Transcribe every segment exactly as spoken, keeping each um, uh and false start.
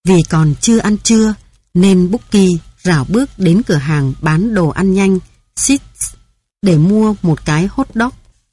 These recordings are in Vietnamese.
Vì còn chưa ăn trưa nên Bucky rảo bước đến cửa hàng bán đồ ăn nhanh Seeds để mua một cái hot dog.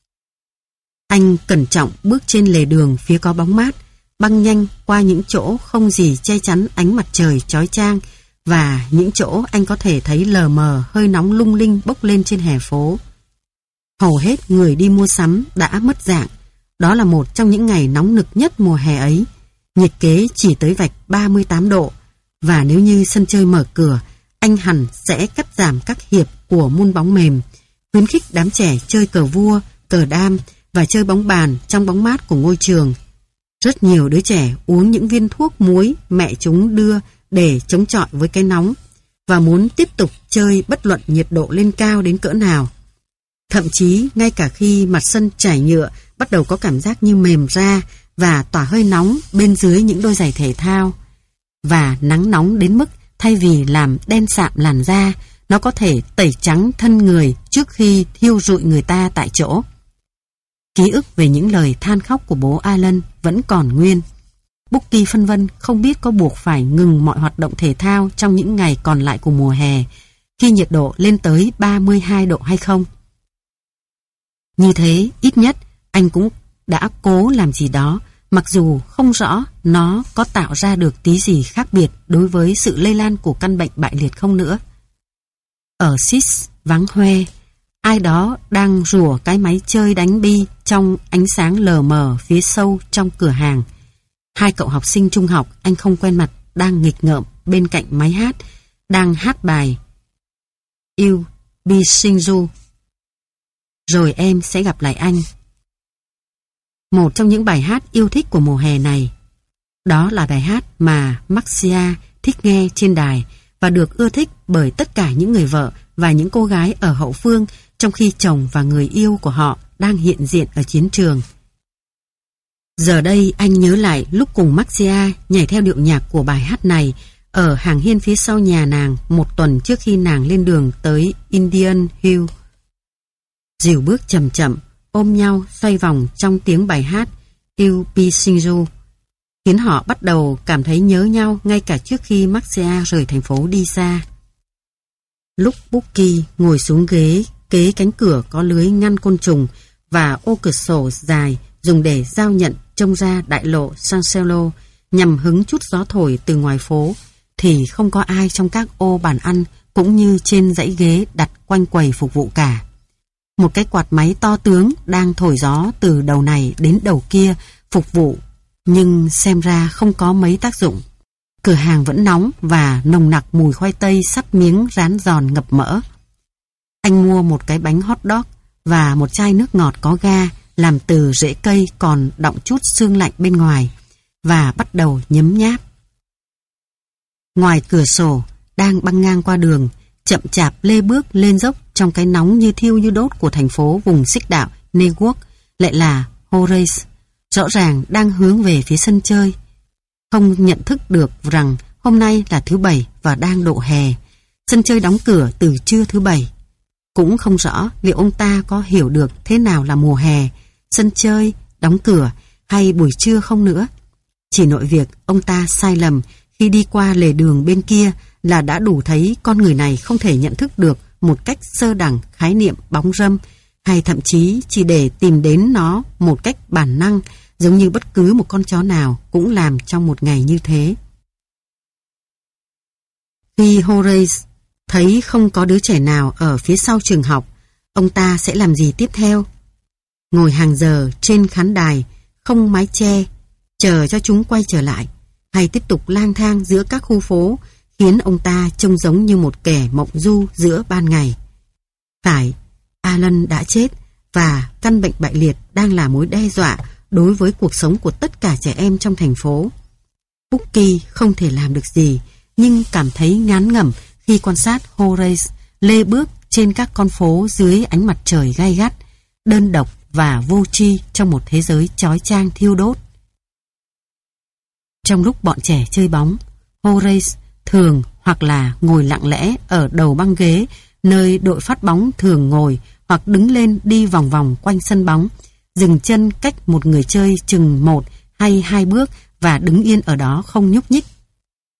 Anh cẩn trọng bước trên lề đường phía có bóng mát, băng nhanh qua những chỗ không gì che chắn ánh mặt trời chói chang và những chỗ anh có thể thấy lờ mờ hơi nóng lung linh bốc lên trên hè phố. Hầu hết người đi mua sắm đã mất dạng. Đó là một trong những ngày nóng nực nhất mùa hè ấy. Nhiệt kế chỉ tới vạch ba mươi tám độ, và nếu như sân chơi mở cửa, anh hẳn sẽ cắt giảm các hiệp của môn bóng mềm, khuyến khích đám trẻ chơi cờ vua, cờ đam và chơi bóng bàn trong bóng mát của ngôi trường. Rất nhiều đứa trẻ uống những viên thuốc muối mẹ chúng đưa để chống chọi với cái nóng và muốn tiếp tục chơi bất luận nhiệt độ lên cao đến cỡ nào. Thậm chí ngay cả khi mặt sân trải nhựa bắt đầu có cảm giác như mềm ra và tỏa hơi nóng bên dưới những đôi giày thể thao, và nắng nóng đến mức thay vì làm đen sạm làn da, nó có thể tẩy trắng thân người trước khi thiêu rụi người ta tại chỗ. Ký ức về những lời than khóc của bố Alan vẫn còn nguyên. Bucky phân vân không biết có buộc phải ngừng mọi hoạt động thể thao trong những ngày còn lại của mùa hè, khi nhiệt độ lên tới ba mươi hai độ hay không. Như thế, ít nhất anh cũng đã cố làm gì đó, mặc dù không rõ nó có tạo ra được tí gì khác biệt đối với sự lây lan của căn bệnh bại liệt không nữa. Ở Seeds vắng hoe, ai đó đang rủa cái máy chơi đánh bi trong ánh sáng lờ mờ phía sâu trong cửa hàng. Hai cậu học sinh trung học anh không quen mặt đang nghịch ngợm bên cạnh máy hát, đang hát bài You Be Shinju. Rồi em sẽ gặp lại anh. Một trong những bài hát yêu thích của mùa hè này. Đó là bài hát mà Maxia thích nghe trên đài và được ưa thích bởi tất cả những người vợ và những cô gái ở hậu phương trong khi chồng và người yêu của họ đang hiện diện ở chiến trường. Giờ đây anh nhớ lại lúc cùng Maxia nhảy theo điệu nhạc của bài hát này ở hàng hiên phía sau nhà nàng một tuần trước khi nàng lên đường tới Indian Hill. Dìu bước chậm chậm, ôm nhau xoay vòng trong tiếng bài hát You Be Shinju, khiến họ bắt đầu cảm thấy nhớ nhau ngay cả trước khi Maxia rời thành phố đi xa. Lúc Bucky ngồi xuống ghế kế cánh cửa có lưới ngăn côn trùng và ô cửa sổ dài dùng để giao nhận trông ra đại lộ San Cello nhằm hứng chút gió thổi từ ngoài phố, thì không có ai trong các ô bàn ăn cũng như trên dãy ghế đặt quanh quầy phục vụ cả. Một cái quạt máy to tướng đang thổi gió từ đầu này đến đầu kia phục vụ, nhưng xem ra không có mấy tác dụng. Cửa hàng vẫn nóng và nồng nặc mùi khoai tây sắp miếng rán giòn ngập mỡ. Anh mua một cái bánh hot dog và một chai nước ngọt có ga làm từ rễ cây còn đọng chút sương lạnh bên ngoài và bắt đầu nhấm nháp. Ngoài cửa sổ, đang băng ngang qua đường, chậm chạp lê bước lên dốc trong cái nóng như thiêu như đốt của thành phố vùng xích đạo Newark, lại là Horace, rõ ràng đang hướng về phía sân chơi. Không nhận thức được rằng hôm nay là thứ Bảy và đang độ hè. Sân chơi đóng cửa từ trưa thứ Bảy. Cũng không rõ liệu ông ta có hiểu được thế nào là mùa hè, sân chơi, đóng cửa hay buổi trưa không nữa. Chỉ nội việc ông ta sai lầm khi đi qua lề đường bên kia là đã đủ thấy con người này không thể nhận thức được một cách sơ đẳng khái niệm bóng râm, hay thậm chí chỉ để tìm đến nó một cách bản năng, giống như bất cứ một con chó nào cũng làm trong một ngày như thế. Khi Horace thấy không có đứa trẻ nào ở phía sau trường học, ông ta sẽ làm gì tiếp theo? Ngồi hàng giờ trên khán đài, không mái che, chờ cho chúng quay trở lại, hay tiếp tục lang thang giữa các khu phố, khiến ông ta trông giống như một kẻ mộng du giữa ban ngày. Phải, Alan đã chết và căn bệnh bại liệt đang là mối đe dọa đối với cuộc sống của tất cả trẻ em trong thành phố. Bucky không thể làm được gì, nhưng cảm thấy ngán ngẩm khi quan sát Horace lê bước trên các con phố dưới ánh mặt trời gay gắt, đơn độc và vô tri trong một thế giới chói chang thiêu đốt. Trong lúc bọn trẻ chơi bóng, Horace thường hoặc là ngồi lặng lẽ ở đầu băng ghế nơi đội phát bóng thường ngồi, hoặc đứng lên đi vòng vòng quanh sân bóng, dừng chân cách một người chơi chừng một hay hai bước và đứng yên ở đó không nhúc nhích.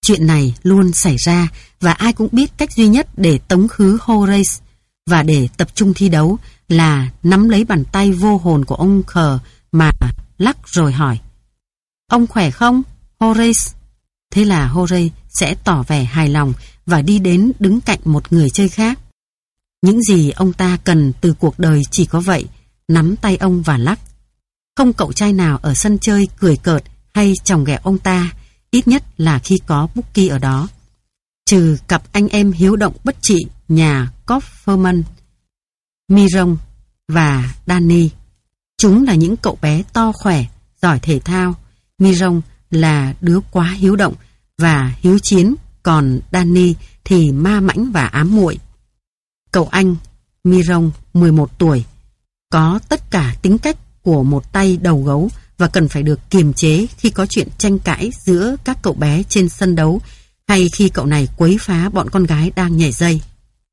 Chuyện này luôn xảy ra và ai cũng biết cách duy nhất để tống khứ Horace và để tập trung thi đấu là nắm lấy bàn tay vô hồn của ông khờ mà lắc rồi hỏi: "Ông khỏe không, Horace?" Thế là Horace sẽ tỏ vẻ hài lòng và đi đến đứng cạnh một người chơi khác. Những gì ông ta cần từ cuộc đời chỉ có vậy, nắm tay ông và lắc. Không cậu trai nào ở sân chơi cười cợt hay chòng ghẹo ông ta, ít nhất là khi có Bucky ở đó. Trừ cặp anh em hiếu động bất trị nhà Kaufman, Miron và Danny. Chúng là những cậu bé to khỏe, giỏi thể thao. Miron là đứa quá hiếu động và hiếu chiến, còn Danny thì ma mãnh và ám muội. Cậu anh Miron, mười một tuổi, có tất cả tính cách của một tay đầu gấu và cần phải được kiềm chế khi có chuyện tranh cãi giữa các cậu bé trên sân đấu hay khi cậu này quấy phá bọn con gái đang nhảy dây.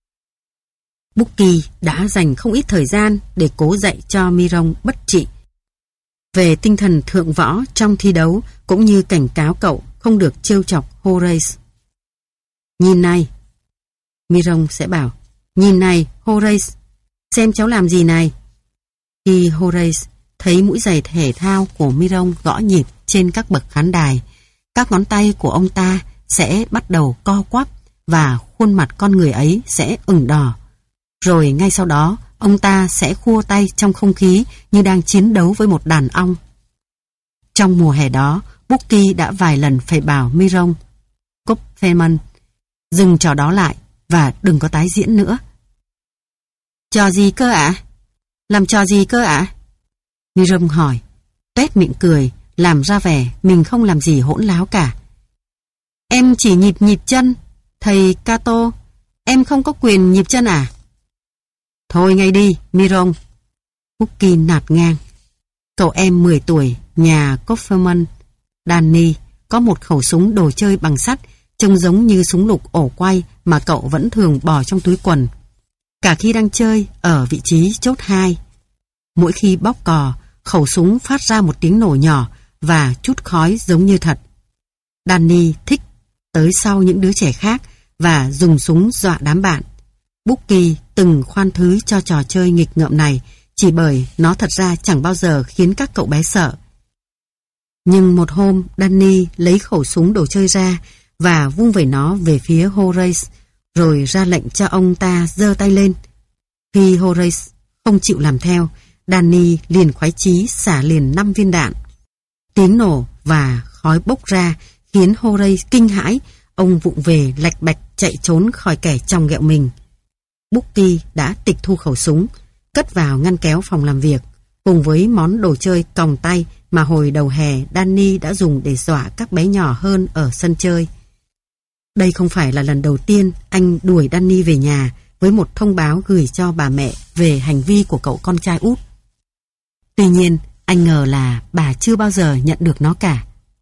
Bucky đã dành không ít thời gian để cố dạy cho Miron bất trị về tinh thần thượng võ trong thi đấu, cũng như cảnh cáo cậu không được trêu chọc Horace. "Nhìn này," Miron sẽ bảo, "nhìn này, Horace, xem cháu làm gì này." Khi Horace thấy mũi giày thể thao của Miron gõ nhịp trên các bậc khán đài, các ngón tay của ông ta sẽ bắt đầu co quắp và khuôn mặt con người ấy sẽ ửng đỏ. Rồi ngay sau đó, ông ta sẽ khua tay trong không khí như đang chiến đấu với một đàn ong. Trong mùa hè đó, Bucky đã vài lần phải bảo Miron Kaufman dừng trò đó lại và đừng có tái diễn nữa. "Trò gì cơ ạ? Làm trò gì cơ ạ?" Miron hỏi, tuét miệng cười, làm ra vẻ mình không làm gì hỗn láo cả. "Em chỉ nhịp nhịp chân, thầy Cato, em không có quyền nhịp chân à?" "Thôi ngay đi, Miron." Bucky nạt ngang. Cậu em mười tuổi, nhà Kaufman, Danny, có một khẩu súng đồ chơi bằng sắt, trông giống như súng lục ổ quay mà cậu vẫn thường bỏ trong túi quần. Cả khi đang chơi ở vị trí chốt hai. Mỗi khi bóp cò, khẩu súng phát ra một tiếng nổ nhỏ và chút khói giống như thật. Danny thích tới sau những đứa trẻ khác và dùng súng dọa đám bạn. Bucky từng khoan thứ cho trò chơi nghịch ngợm này chỉ bởi nó thật ra chẳng bao giờ khiến các cậu bé sợ. Nhưng một hôm, Danny lấy khẩu súng đồ chơi ra và vung vẩy nó về phía Horace, rồi ra lệnh cho ông ta giơ tay lên. Khi Horace không chịu làm theo, Danny liền khoái chí xả liền năm viên đạn. Tiếng nổ và khói bốc ra khiến Horace kinh hãi, ông vụng về lạch bạch chạy trốn khỏi kẻ chòng ghẹo mình. Bucky đã tịch thu khẩu súng, cất vào ngăn kéo phòng làm việc, cùng với món đồ chơi còng tay mà hồi đầu hè Danny đã dùng để dọa các bé nhỏ hơn ở sân chơi. Đây không phải là lần đầu tiên anh đuổi Danny về nhà với một thông báo gửi cho bà mẹ về hành vi của cậu con trai út. Tuy nhiên, anh ngờ là bà chưa bao giờ nhận được nó cả.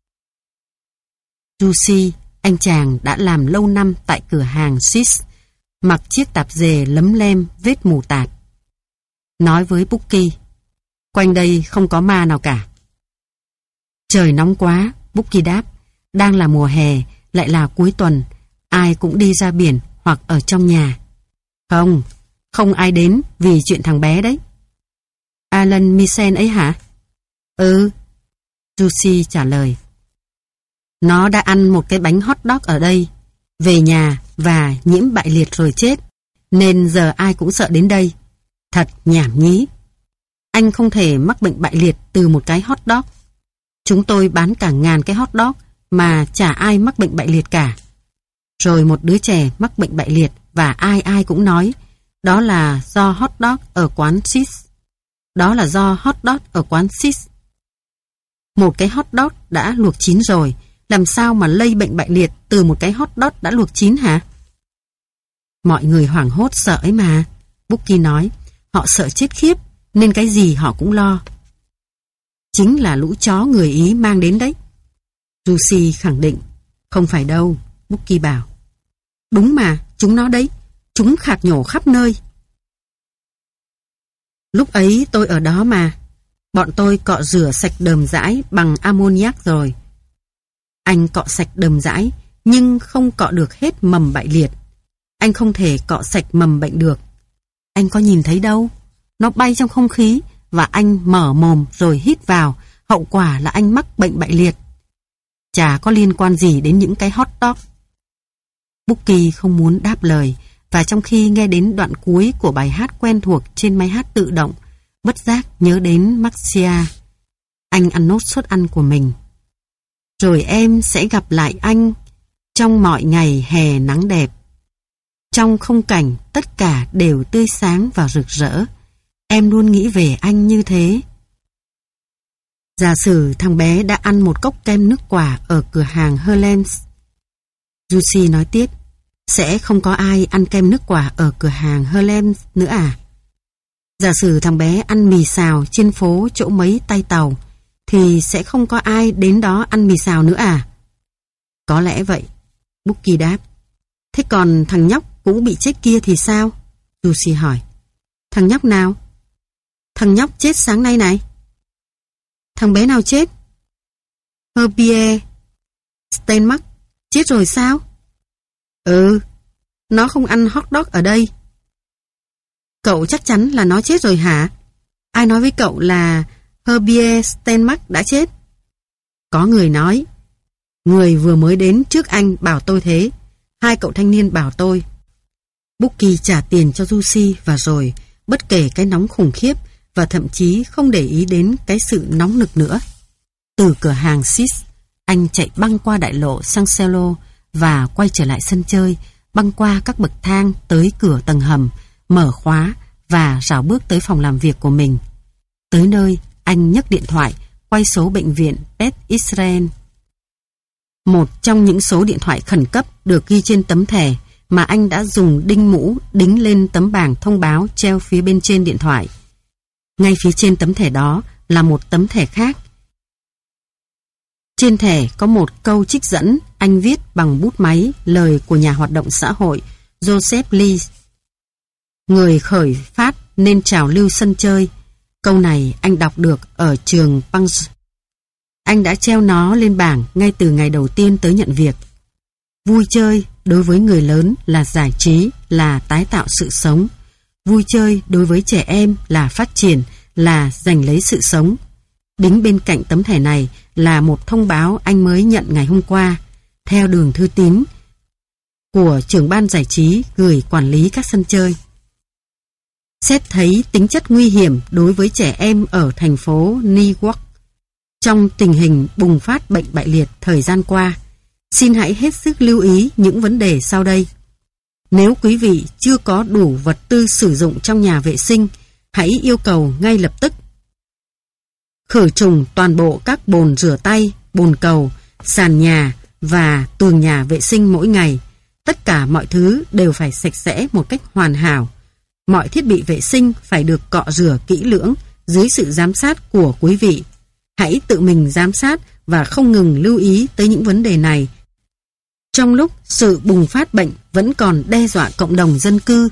Lucy, anh chàng đã làm lâu năm tại cửa hàng Sis, mặc chiếc tạp dề lấm lem vết mù tạt, nói với Bucky, "Quanh đây không có ma nào cả." "Trời nóng quá," Bucky đáp, "đang là mùa hè, lại là cuối tuần, ai cũng đi ra biển hoặc ở trong nhà." "Không, không ai đến vì chuyện thằng bé đấy." "Alan Misen ấy hả?" "Ừ," Lucy trả lời. "Nó đã ăn một cái bánh hot dog ở đây, về nhà và nhiễm bại liệt rồi chết, nên giờ ai cũng sợ đến đây. Thật nhảm nhí. Anh không thể mắc bệnh bại liệt từ một cái hot dog. Chúng tôi bán cả ngàn cái hot dog mà chả ai mắc bệnh bại liệt cả." Rồi một đứa trẻ mắc bệnh bại liệt và ai ai cũng nói đó là do hot dog ở quán Sis. Đó là do hot dog ở quán Sis. Một cái hot dog đã luộc chín rồi, làm sao mà lây bệnh bại liệt từ một cái hot dog đã luộc chín hả? Mọi người hoảng hốt sợ ấy mà, Bucky nói. Họ sợ chết khiếp, nên cái gì họ cũng lo. Chính là lũ chó người Ý mang đến đấy. Lucy khẳng định. Không phải đâu, Bucky bảo. Đúng mà, chúng nó đấy. Chúng khạc nhổ khắp nơi. Lúc ấy tôi ở đó mà. Bọn tôi cọ rửa sạch đờm dãi bằng ammoniac rồi. Anh cọ sạch đờm dãi nhưng không cọ được hết mầm bại liệt. Anh không thể cọ sạch mầm bệnh được. Anh có nhìn thấy đâu. Nó bay trong không khí và anh mở mồm rồi hít vào. Hậu quả là anh mắc bệnh bại liệt. Chả có liên quan gì đến những cái hot dog. Bucky không muốn đáp lời, và trong khi nghe đến đoạn cuối của bài hát quen thuộc trên máy hát tự động, bất giác nhớ đến Marcia. Anh ăn nốt suất ăn của mình. Rồi em sẽ gặp lại anh trong mọi ngày hè nắng đẹp. Trong khung cảnh tất cả đều tươi sáng và rực rỡ. Em luôn nghĩ về anh như thế. Giả sử thằng bé đã ăn một cốc kem nước quả ở cửa hàng Herlands. Lucy nói tiếp, sẽ không có ai ăn kem nước quả ở cửa hàng Herlands nữa à? Giả sử thằng bé ăn mì xào trên phố chỗ mấy tay tàu, thì sẽ không có ai đến đó ăn mì xào nữa à? Có lẽ vậy, Bucky đáp. Thế còn thằng nhóc cũng bị chết kia thì sao? Lucy hỏi. Thằng nhóc nào? Thằng nhóc chết sáng nay này. Thằng bé nào chết? Herbie Steinmark chết rồi sao? Ừ, nó không ăn hot dog ở đây. Cậu chắc chắn là nó chết rồi hả? Ai nói với cậu là Herbie Steinmark đã chết? Có người nói. Người vừa mới đến trước anh bảo tôi thế. Hai cậu thanh niên bảo tôi. Bucky trả tiền cho Lucy và rồi, bất kể cái nóng khủng khiếp và thậm chí không để ý đến cái sự nóng nực nữa. Từ cửa hàng Sis, anh chạy băng qua đại lộ Sanselo và quay trở lại sân chơi, băng qua các bậc thang tới cửa tầng hầm, mở khóa và rảo bước tới phòng làm việc của mình. Tới nơi, anh nhấc điện thoại, quay số bệnh viện Beth Israel. Một trong những số điện thoại khẩn cấp được ghi trên tấm thẻ mà anh đã dùng đinh mũ đính lên tấm bảng thông báo treo phía bên trên điện thoại. Ngay phía trên tấm thẻ đó là một tấm thẻ khác. Trên thẻ có một câu trích dẫn, anh viết bằng bút máy lời của nhà hoạt động xã hội Joseph Lee. Người khởi phát nên trào lưu sân chơi. Câu này anh đọc được ở trường Punch. Anh đã treo nó lên bảng ngay từ ngày đầu tiên tới nhận việc. Vui chơi đối với người lớn là giải trí, là tái tạo sự sống. Vui chơi đối với trẻ em là phát triển, là giành lấy sự sống. Đính bên cạnh tấm thẻ này là một thông báo anh mới nhận ngày hôm qua, theo đường thư tín của trưởng ban giải trí gửi quản lý các sân chơi. Xét thấy tính chất nguy hiểm đối với trẻ em ở thành phố Newark trong tình hình bùng phát bệnh bại liệt thời gian qua, xin hãy hết sức lưu ý những vấn đề sau đây. Nếu quý vị chưa có đủ vật tư sử dụng trong nhà vệ sinh, hãy yêu cầu ngay lập tức khử trùng toàn bộ các bồn rửa tay, bồn cầu, sàn nhà và tường nhà vệ sinh mỗi ngày. Tất cả mọi thứ đều phải sạch sẽ một cách hoàn hảo. Mọi thiết bị vệ sinh phải được cọ rửa kỹ lưỡng dưới sự giám sát của quý vị. Hãy tự mình giám sát và không ngừng lưu ý tới những vấn đề này trong lúc sự bùng phát bệnh vẫn còn đe dọa cộng đồng dân cư.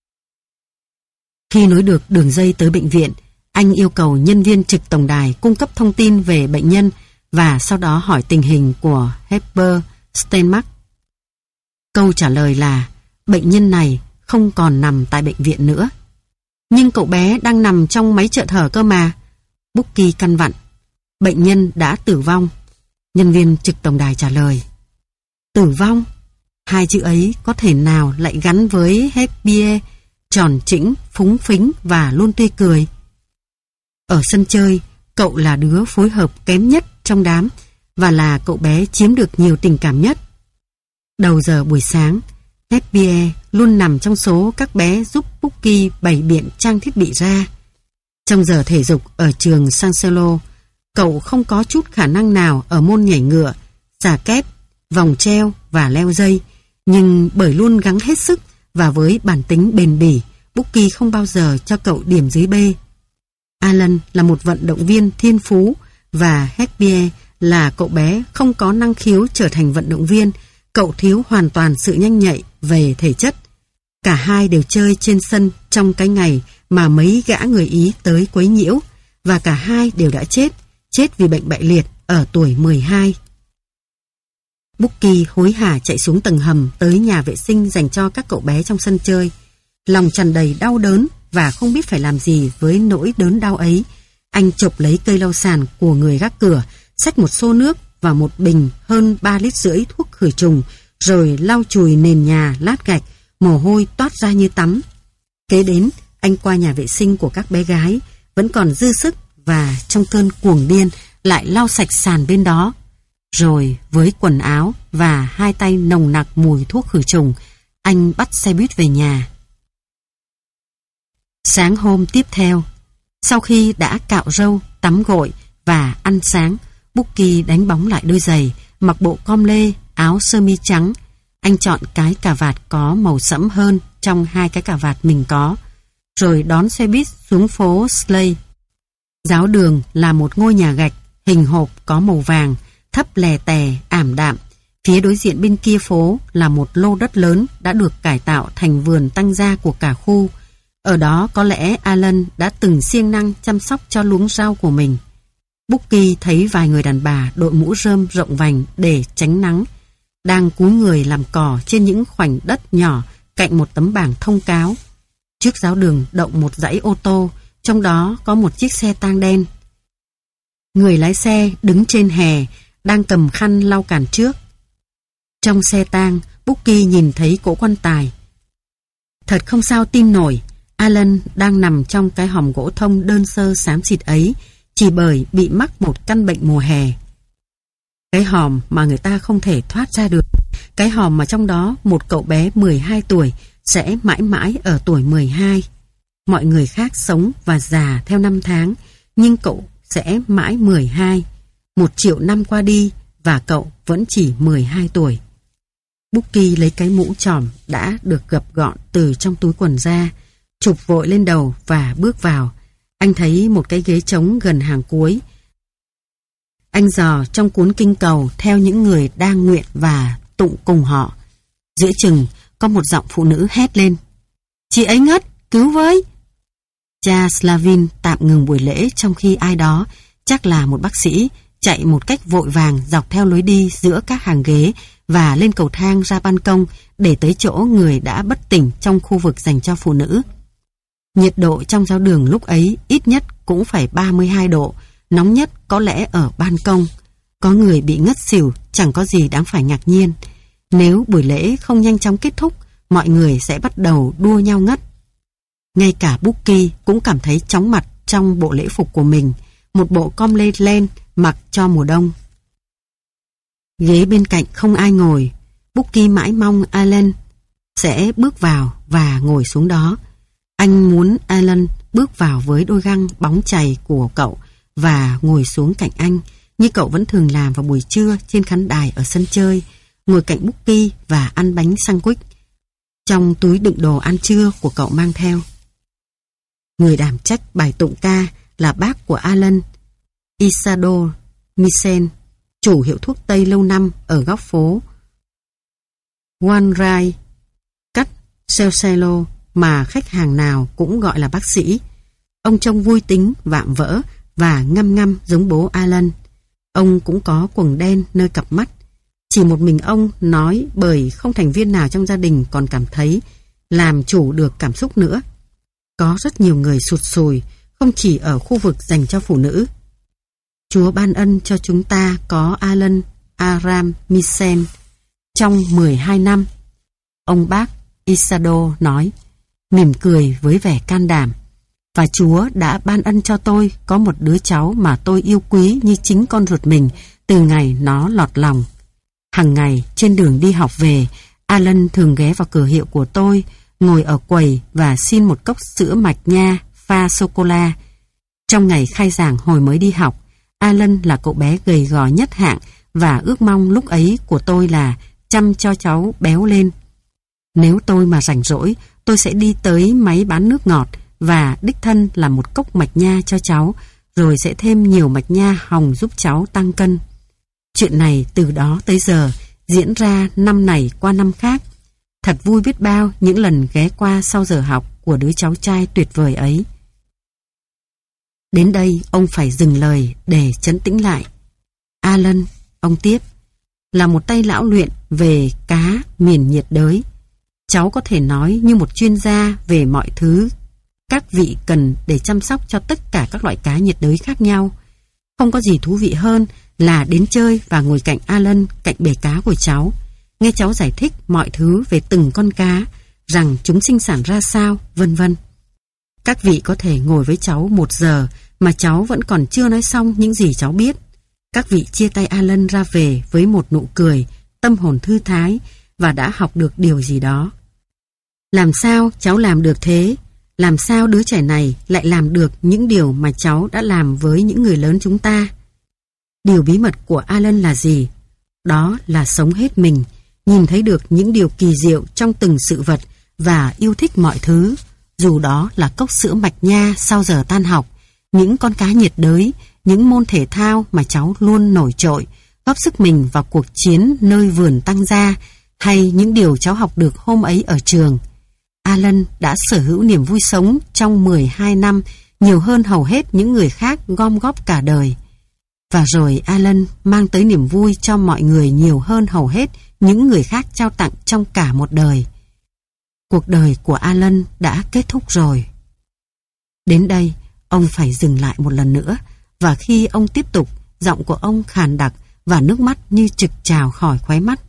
Khi nối được đường dây tới bệnh viện, anh yêu cầu nhân viên trực tổng đài cung cấp thông tin về bệnh nhân và sau đó hỏi tình hình của Herbert Steinmark. Câu trả lời là bệnh nhân này không còn nằm tại bệnh viện nữa. Nhưng cậu bé đang nằm trong máy trợ thở cơ mà. Bucky căn vặn. Bệnh nhân đã tử vong. Nhân viên trực tổng đài trả lời. Tử vong? Hai chữ ấy có thể nào lại gắn với Herbie tròn trĩnh, phúng phính và luôn tươi cười? Ở sân chơi, cậu là đứa phối hợp kém nhất trong đám và là cậu bé chiếm được nhiều tình cảm nhất. Đầu giờ buổi sáng, Herbie luôn nằm trong số các bé giúp Bucky bày biện trang thiết bị ra. Trong giờ thể dục ở trường Sanselo, cậu không có chút khả năng nào ở môn nhảy ngựa, xà kép, vòng treo và leo dây, nhưng bởi luôn gắng hết sức và với bản tính bền bỉ, Bucky không bao giờ cho cậu điểm dưới B. Alan là một vận động viên thiên phú và Herbie là cậu bé không có năng khiếu trở thành vận động viên. Cậu thiếu hoàn toàn sự nhanh nhạy về thể chất. Cả hai đều chơi trên sân trong cái ngày mà mấy gã người Ý tới quấy nhiễu, và cả hai đều đã chết, chết vì bệnh bại liệt ở tuổi mười hai. Bucky hối hả chạy xuống tầng hầm tới nhà vệ sinh dành cho các cậu bé trong sân chơi. Lòng tràn đầy đau đớn và không biết phải làm gì với nỗi đớn đau ấy. Anh chộp lấy cây lau sàn của người gác cửa, xách một xô nước và một bình hơn ba lít rưỡi thuốc khử trùng, rồi lau chùi nền nhà lát gạch, mồ hôi toát ra như tắm. Kế đến, anh qua nhà vệ sinh của các bé gái, vẫn còn dư sức và trong cơn cuồng điên lại lau sạch sàn bên đó. Rồi với quần áo và hai tay nồng nặc mùi thuốc khử trùng, anh bắt xe buýt về nhà. Sáng hôm tiếp theo, sau khi đã cạo râu, tắm gội và ăn sáng, Bucky đánh bóng lại đôi giày, mặc bộ com lê, áo sơ mi trắng. Anh chọn cái cà vạt có màu sẫm hơn trong hai cái cà vạt mình có, rồi đón xe buýt xuống phố Slade. Giáo đường là một ngôi nhà gạch hình hộp có màu vàng, thấp lè tè, ảm đạm. Phía đối diện bên kia phố là một lô đất lớn đã được cải tạo thành vườn tăng gia của cả khu. Ở đó có lẽ Alan đã từng siêng năng chăm sóc cho luống rau của mình. Bucky thấy vài người đàn bà đội mũ rơm rộng vành để tránh nắng, đang cúi người làm cỏ trên những khoảnh đất nhỏ cạnh một tấm bảng thông cáo. Trước giáo đường đậu một dãy ô tô, trong đó có một chiếc xe tang đen. Người lái xe đứng trên hè, đang cầm khăn lau cản trước. Trong xe tang, Bucky nhìn thấy cỗ quan tài. Thật không sao tin nổi, Alan đang nằm trong cái hòm gỗ thông đơn sơ xám xịt ấy chỉ bởi bị mắc một căn bệnh mùa hè. Cái hòm mà người ta không thể thoát ra được, cái hòm mà trong đó một cậu bé mười hai tuổi sẽ mãi mãi ở tuổi mười hai. Mọi người khác sống và già theo năm tháng, nhưng cậu sẽ mãi mười hai. Một triệu năm qua đi và cậu vẫn chỉ mười hai tuổi. Bucky lấy cái mũ tròm đã được gập gọn từ trong túi quần ra, chụp vội lên đầu và bước vào. Anh thấy một cái ghế trống gần hàng cuối. Anh dò trong cuốn kinh cầu theo những người đang nguyện và tụng cùng họ. Giữa chừng có một giọng phụ nữ hét lên: "Chị ấy ngất, cứu với!" Cha Slavin tạm ngừng buổi lễ trong khi ai đó, chắc là một bác sĩ, chạy một cách vội vàng dọc theo lối đi giữa các hàng ghế và lên cầu thang ra ban công để tới chỗ người đã bất tỉnh trong khu vực dành cho phụ nữ. Nhiệt độ trong giáo đường lúc ấy ít nhất cũng phải ba mươi hai độ, nóng nhất có lẽ ở ban công. Có người bị ngất xỉu, chẳng có gì đáng phải ngạc nhiên. Nếu buổi lễ không nhanh chóng kết thúc, mọi người sẽ bắt đầu đua nhau ngất. Ngay cả Bucky cũng cảm thấy chóng mặt trong bộ lễ phục của mình, một bộ com lê len mặc cho mùa đông. Ghế bên cạnh không ai ngồi. Bucky mãi mong Alan sẽ bước vào và ngồi xuống đó. Anh muốn Alan bước vào với đôi găng bóng chày của cậu và ngồi xuống cạnh anh, như cậu vẫn thường làm vào buổi trưa trên khán đài ở sân chơi, ngồi cạnh Bucky và ăn bánh sandwich trong túi đựng đồ ăn trưa của cậu mang theo. Người đảm trách bài tụng ca là bác của Alan, Isadore Misen, chủ hiệu thuốc Tây lâu năm ở góc phố Wanrai, cách Celcello, mà khách hàng nào cũng gọi là bác sĩ. Ông trông vui tính, vạm vỡ và ngăm ngăm giống bố Alan. Ông cũng có quầng đen nơi cặp mắt. Chỉ một mình ông nói, bởi không thành viên nào trong gia đình còn cảm thấy làm chủ được cảm xúc nữa. Có rất nhiều người sụt sùi, không chỉ ở khu vực dành cho phụ nữ. Chúa ban ân cho chúng ta có Alan Aram Misen trong mười hai năm. Ông bác Isadore nói, mỉm cười với vẻ can đảm. Và Chúa đã ban ân cho tôi có một đứa cháu mà tôi yêu quý như chính con ruột mình từ ngày nó lọt lòng. Hằng ngày trên đường đi học về, Alan thường ghé vào cửa hiệu của tôi, ngồi ở quầy và xin một cốc sữa mạch nha pha sô-cô-la. Trong ngày khai giảng hồi mới đi học, Alan là cậu bé gầy gò nhất hạng và ước mong lúc ấy của tôi là chăm cho cháu béo lên. Nếu tôi mà rảnh rỗi, tôi sẽ đi tới máy bán nước ngọt và đích thân làm một cốc mạch nha cho cháu, rồi sẽ thêm nhiều mạch nha hồng giúp cháu tăng cân. Chuyện này từ đó tới giờ diễn ra năm này qua năm khác. Thật vui biết bao những lần ghé qua sau giờ học của đứa cháu trai tuyệt vời ấy. Đến đây ông phải dừng lời để trấn tĩnh lại. Alan, ông tiếp, là một tay lão luyện về cá miền nhiệt đới. Cháu có thể nói như một chuyên gia về mọi thứ các vị cần để chăm sóc cho tất cả các loại cá nhiệt đới khác nhau. Không có gì thú vị hơn là đến chơi và ngồi cạnh Alan, cạnh bể cá của cháu, nghe cháu giải thích mọi thứ về từng con cá, rằng chúng sinh sản ra sao, vân vân. Các vị có thể ngồi với cháu một giờ mà cháu vẫn còn chưa nói xong những gì cháu biết. Các vị chia tay Alan ra về với một nụ cười, tâm hồn thư thái và đã học được điều gì đó. Làm sao cháu làm được thế? Làm sao đứa trẻ này lại làm được những điều mà cháu đã làm với những người lớn chúng ta? Điều bí mật của Alan là gì? Đó là sống hết mình, nhìn thấy được những điều kỳ diệu trong từng sự vật và yêu thích mọi thứ, dù đó là cốc sữa mạch nha sau giờ tan học, những con cá nhiệt đới, những môn thể thao mà cháu luôn nổi trội, góp sức mình vào cuộc chiến nơi vườn tăng gia, hay những điều cháu học được hôm ấy ở trường. Alan đã sở hữu niềm vui sống trong mười hai năm, nhiều hơn hầu hết những người khác gom góp cả đời. Và rồi Alan mang tới niềm vui cho mọi người nhiều hơn hầu hết những người khác trao tặng trong cả một đời. Cuộc đời của Alan đã kết thúc rồi. Đến đây, ông phải dừng lại một lần nữa, và khi ông tiếp tục, giọng của ông khàn đặc và nước mắt như trực trào khỏi khóe mắt.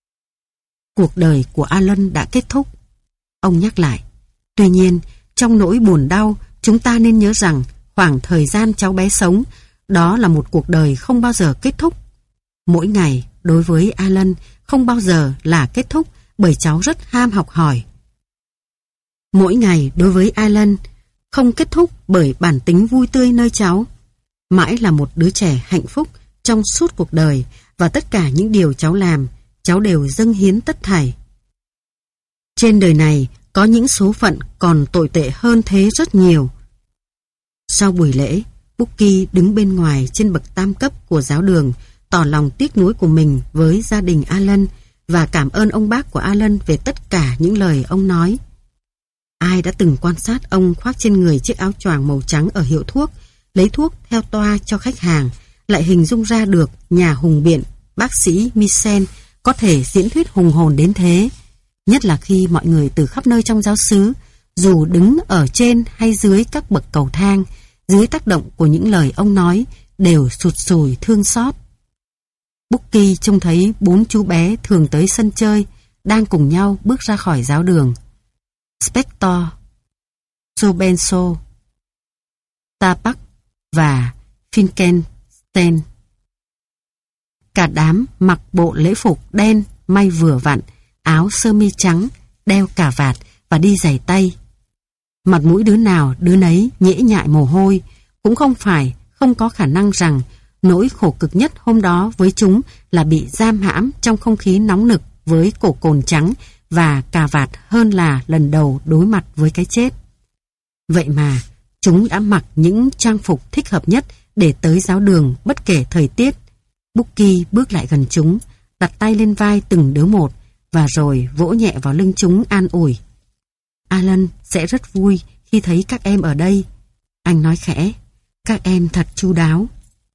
Cuộc đời của Alan đã kết thúc. Ông nhắc lại. Tuy nhiên, trong nỗi buồn đau, chúng ta nên nhớ rằng khoảng thời gian cháu bé sống, đó là một cuộc đời không bao giờ kết thúc. Mỗi ngày, đối với Alan, không bao giờ là kết thúc bởi cháu rất ham học hỏi. Mỗi ngày đối với Alan không kết thúc bởi bản tính vui tươi nơi cháu. Mãi là một đứa trẻ hạnh phúc trong suốt cuộc đời, và tất cả những điều cháu làm, cháu đều dâng hiến tất thảy. Trên đời này có những số phận còn tồi tệ hơn thế rất nhiều. Sau buổi lễ, Bucky đứng bên ngoài trên bậc tam cấp của giáo đường, tỏ lòng tiếc nuối của mình với gia đình Alan và cảm ơn ông bác của Alan về tất cả những lời ông nói. Ai đã từng quan sát ông khoác trên người chiếc áo choàng màu trắng ở hiệu thuốc, lấy thuốc theo toa cho khách hàng, lại hình dung ra được nhà hùng biện, bác sĩ Michel có thể diễn thuyết hùng hồn đến thế. Nhất là khi mọi người từ khắp nơi trong giáo xứ, dù đứng ở trên hay dưới các bậc cầu thang, dưới tác động của những lời ông nói, đều sụt sùi thương xót. Bucky trông thấy bốn chú bé thường tới sân chơi, đang cùng nhau bước ra khỏi giáo đường. Spector, Sobenso, Tapak và Finkenstein. Cả đám mặc bộ lễ phục đen may vừa vặn, áo sơ mi trắng, đeo cà vạt và đi giày tay. Mặt mũi đứa nào đứa nấy nhễ nhại mồ hôi, cũng không phải không có khả năng rằng nỗi khổ cực nhất hôm đó với chúng là bị giam hãm trong không khí nóng nực với cổ cồn trắng và cà vạt hơn là lần đầu đối mặt với cái chết. Vậy mà chúng đã mặc những trang phục thích hợp nhất để tới giáo đường bất kể thời tiết. Bucky bước lại gần chúng, đặt tay lên vai từng đứa một và rồi vỗ nhẹ vào lưng chúng an ủi. Alan sẽ rất vui khi thấy các em ở đây. Anh nói khẽ, các em thật chu đáo.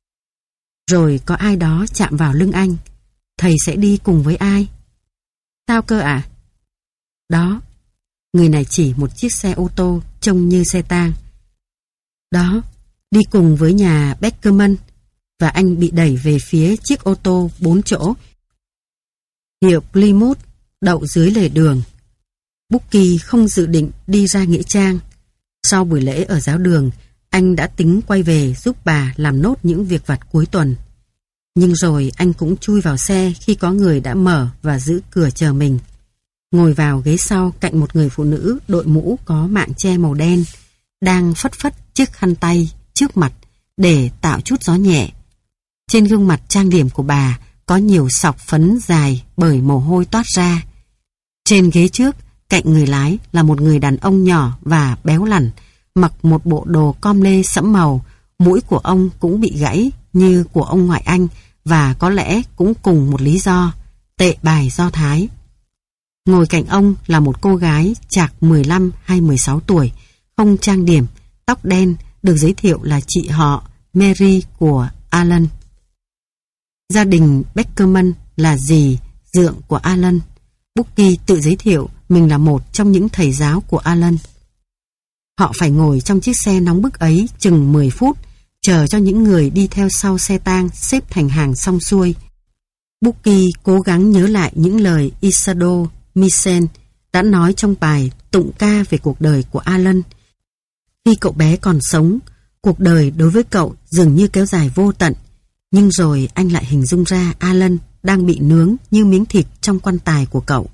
Rồi có ai đó chạm vào lưng anh. Thầy sẽ đi cùng với ai? Sao cơ ạ? À? Đó, người này chỉ một chiếc xe ô tô trông như xe tang. Đó, đi cùng với nhà Beckerman. Và anh bị đẩy về phía chiếc ô tô bốn chỗ hiệu Plymouth đậu dưới lề đường. Bucky không dự định đi ra nghĩa trang. Sau buổi lễ ở giáo đường, anh đã tính quay về giúp bà làm nốt những việc vặt cuối tuần. Nhưng rồi anh cũng chui vào xe khi có người đã mở và giữ cửa chờ mình. Ngồi vào ghế sau cạnh một người phụ nữ đội mũ có mạng che màu đen, đang phất phất chiếc khăn tay trước mặt để tạo chút gió nhẹ. Trên gương mặt trang điểm của bà có nhiều sọc phấn dài bởi mồ hôi toát ra. Trên ghế trước, cạnh người lái là một người đàn ông nhỏ và béo lẳn, mặc một bộ đồ com lê sẫm màu. Mũi của ông cũng bị gãy như của ông ngoại anh, và có lẽ cũng cùng một lý do, tệ bài Do Thái. Ngồi cạnh ông là một cô gái chạc mười lăm hay mười sáu tuổi, không trang điểm, tóc đen, được giới thiệu là chị họ Mary của Alan. Gia đình Beckerman là dì, dượng của Alan. Bucky tự giới thiệu mình là một trong những thầy giáo của Alan. Họ phải ngồi trong chiếc xe nóng bức ấy chừng mười phút, chờ cho những người đi theo sau xe tang xếp thành hàng xong xuôi. Bucky cố gắng nhớ lại những lời Isadore Misen đã nói trong bài tụng ca về cuộc đời của Alan. Khi cậu bé còn sống, cuộc đời đối với cậu dường như kéo dài vô tận, nhưng rồi anh lại hình dung ra Alan đang bị nướng như miếng thịt trong quan tài của cậu.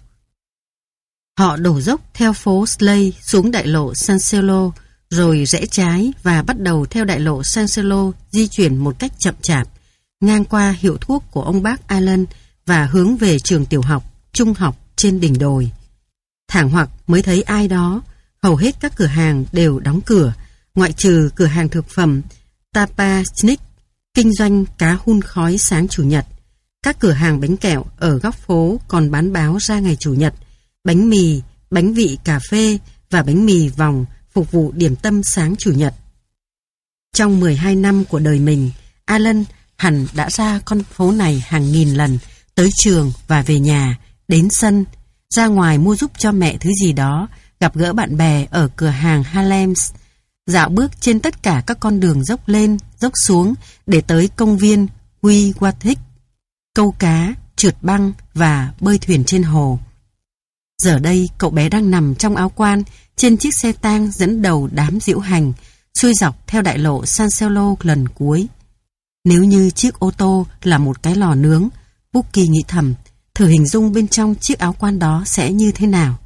Họ đổ dốc theo phố Slay xuống đại lộ San Cello, rồi rẽ trái và bắt đầu theo đại lộ San Cello di chuyển một cách chậm chạp, ngang qua hiệu thuốc của ông bác Alan và hướng về trường tiểu học, trung học trên đỉnh đồi. Thảng hoặc mới thấy ai đó, hầu hết các cửa hàng đều đóng cửa, ngoại trừ cửa hàng thực phẩm Tapachnik, kinh doanh cá hun khói sáng Chủ nhật. Các cửa hàng bánh kẹo ở góc phố còn bán báo ra ngày Chủ nhật, bánh mì, bánh vị cà phê và bánh mì vòng phục vụ điểm tâm sáng Chủ nhật. Trong mười hai năm của đời mình, Alan hẳn đã ra con phố này hàng nghìn lần, tới trường và về nhà, đến sân, ra ngoài mua giúp cho mẹ thứ gì đó, gặp gỡ bạn bè ở cửa hàng Harlem's, dạo bước trên tất cả các con đường dốc lên, dốc xuống để tới công viên Wigwathik, câu cá, trượt băng và bơi thuyền trên hồ. Giờ đây cậu bé đang nằm trong áo quan trên chiếc xe tang dẫn đầu đám diễu hành, xuôi dọc theo đại lộ San Cello lần cuối. Nếu như chiếc ô tô là một cái lò nướng, Bucky nghĩ thầm, thử hình dung bên trong chiếc áo quan đó sẽ như thế nào.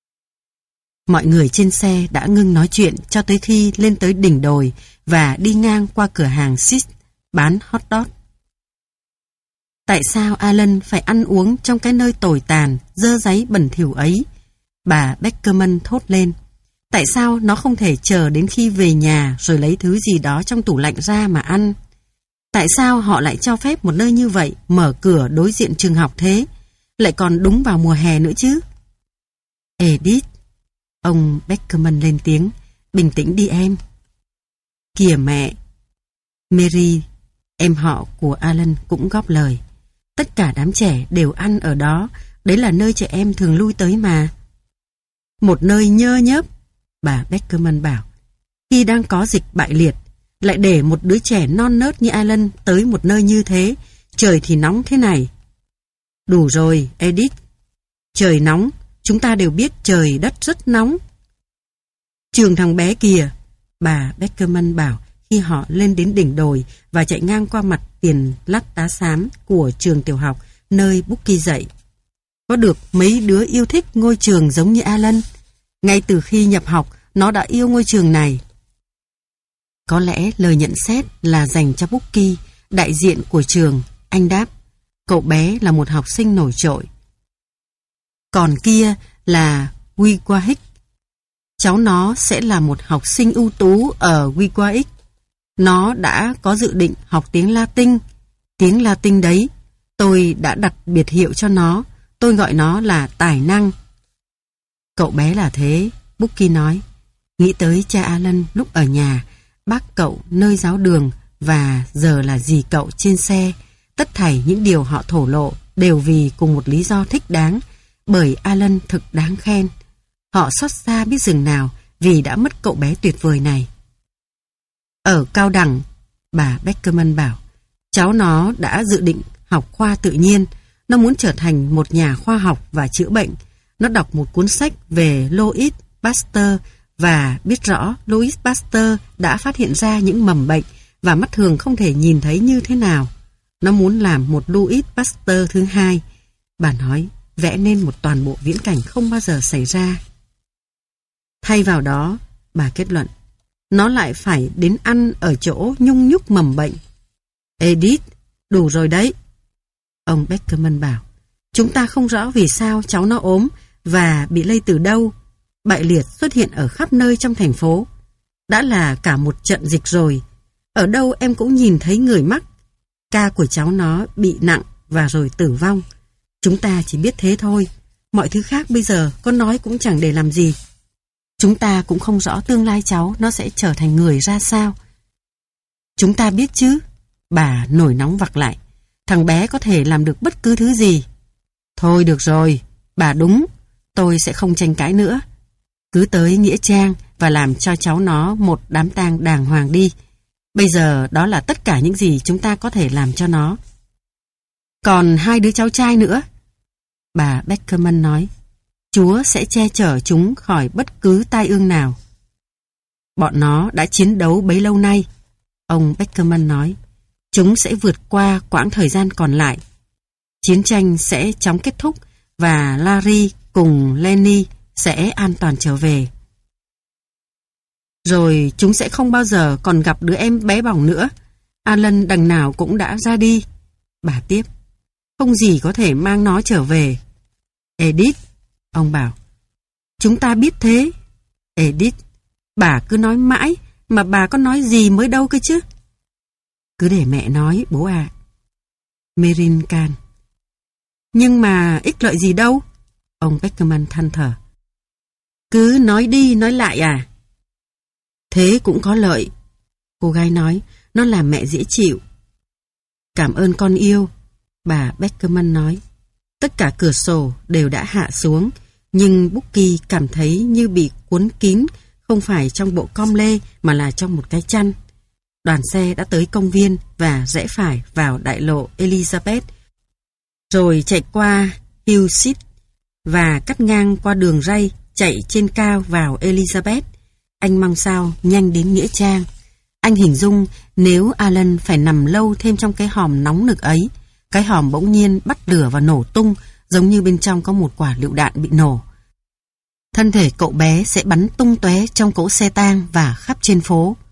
Mọi người trên xe đã ngưng nói chuyện cho tới khi lên tới đỉnh đồi và đi ngang qua cửa hàng Sis bán hot dog. Tại sao Alan phải ăn uống trong cái nơi tồi tàn, dơ dáy bẩn thỉu ấy? Bà Beckerman thốt lên. Tại sao nó không thể chờ đến khi về nhà rồi lấy thứ gì đó trong tủ lạnh ra mà ăn? Tại sao họ lại cho phép một nơi như vậy mở cửa đối diện trường học thế? Lại còn đúng vào mùa hè nữa chứ? Edith, ông Beckerman lên tiếng, bình tĩnh đi em. Kìa mẹ. Mary, em họ của Alan cũng góp lời. Tất cả đám trẻ đều ăn ở đó, đấy là nơi trẻ em thường lui tới mà. Một nơi nhơ nhớp, bà Beckerman bảo. Khi đang có dịch bại liệt, lại để một đứa trẻ non nớt như Alan tới một nơi như thế, trời thì nóng thế này. Đủ rồi, Edith. Trời nóng, chúng ta đều biết trời đất rất nóng. Trường thằng bé kìa, bà Beckerman bảo khi họ lên đến đỉnh đồi và chạy ngang qua mặt tiền lát đá xám của trường tiểu học nơi Bucky dạy. Có được mấy đứa yêu thích ngôi trường giống như Alan. Ngay từ khi nhập học, nó đã yêu ngôi trường này. Có lẽ lời nhận xét là dành cho Bucky, đại diện của trường. Anh đáp, cậu bé là một học sinh nổi trội. Còn kia là Wigwathik. Cháu nó sẽ là một học sinh ưu tú ở Wigwathik. Nó đã có dự định học tiếng Latin. Tiếng Latin đấy, tôi đã đặt biệt hiệu cho nó. Tôi gọi nó là tài năng. Cậu bé là thế, Bucky nói. Nghĩ tới cha Alan lúc ở nhà, bác cậu nơi giáo đường và giờ là dì cậu trên xe. Tất thảy những điều họ thổ lộ đều vì cùng một lý do thích đáng, bởi Alan thực đáng khen. Họ xót xa biết dừng nào vì đã mất cậu bé tuyệt vời này. Ở cao đẳng, bà Beckerman bảo, cháu nó đã dự định học khoa tự nhiên. Nó muốn trở thành một nhà khoa học và chữa bệnh. Nó đọc một cuốn sách về Louis Pasteur và biết rõ Louis Pasteur đã phát hiện ra những mầm bệnh và mắt thường không thể nhìn thấy như thế nào. Nó muốn làm một Louis Pasteur thứ hai. Bà nói, vẽ nên một toàn bộ viễn cảnh không bao giờ xảy ra. Thay vào đó, bà kết luận, nó lại phải đến ăn ở chỗ nhung nhúc mầm bệnh. Edith, đủ rồi đấy. Ông Beckerman bảo, chúng ta không rõ vì sao cháu nó ốm và bị lây từ đâu. Bại liệt xuất hiện ở khắp nơi trong thành phố. Đã là cả một trận dịch rồi. Ở đâu em cũng nhìn thấy người mắc. Ca của cháu nó bị nặng và rồi tử vong. Chúng ta chỉ biết thế thôi. Mọi thứ khác bây giờ con nói cũng chẳng để làm gì. Chúng ta cũng không rõ tương lai cháu nó sẽ trở thành người ra sao. Chúng ta biết chứ. Bà nổi nóng vặc lại. thằng bé có thể làm được bất cứ thứ gì. Thôi được rồi, bà đúng, tôi sẽ không tranh cãi nữa. Cứ tới nghĩa trang và làm cho cháu nó một đám tang đàng hoàng đi. Bây giờ đó là tất cả những gì chúng ta có thể làm cho nó. Còn hai đứa cháu trai nữa, bà Beckerman nói, Chúa sẽ che chở chúng khỏi bất cứ tai ương nào. Bọn nó đã chiến đấu bấy lâu nay, ông Beckerman nói. Chúng sẽ vượt qua quãng thời gian còn lại. Chiến tranh sẽ chóng kết thúc và Larry cùng Lenny sẽ an toàn trở về. Rồi chúng sẽ không bao giờ còn gặp đứa em bé bỏng nữa. Alan đằng nào cũng đã ra đi. Bà tiếp, không gì có thể mang nó trở về. Edith, ông bảo, chúng ta biết thế. Edith, bà cứ nói mãi, mà bà có nói gì mới đâu cơ chứ. Cứ để mẹ nói, bố ạ. À. Merin can. Nhưng mà ích lợi gì đâu? Ông Beckerman than thở. Cứ nói đi nói lại à? Thế cũng có lợi. Cô gái nói, nó làm mẹ dễ chịu. Cảm ơn con yêu, bà Beckerman nói. Tất cả cửa sổ đều đã hạ xuống, nhưng Bucky cảm thấy như bị cuốn kín, không phải trong bộ com lê mà là trong một cái chăn. Đoàn xe đã tới công viên và rẽ phải vào đại lộ Elizabeth, rồi chạy qua Hillside và cắt ngang qua đường ray chạy trên cao vào Elizabeth. Anh mong sao nhanh đến nghĩa trang. Anh hình dung nếu Alan phải nằm lâu thêm trong cái hòm nóng nực ấy, cái hòm bỗng nhiên bắt lửa và nổ tung, giống như bên trong có một quả lựu đạn bị nổ. Thân thể cậu bé sẽ bắn tung tóe trong cỗ xe tang và khắp trên phố.